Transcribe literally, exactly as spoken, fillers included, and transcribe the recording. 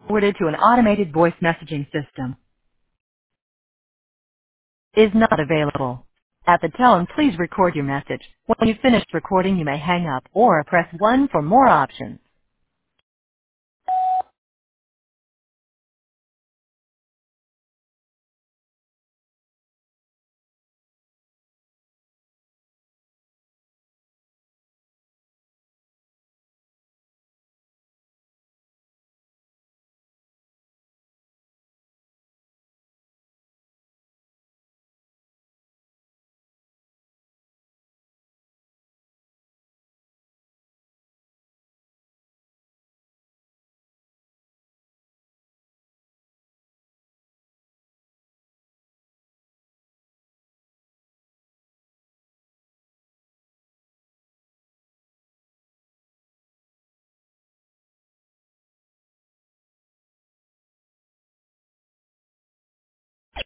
forwarded to an automated voice messaging system. Is not available. At the tone, please record your message. When you've finished recording, you may hang up or press one for more options.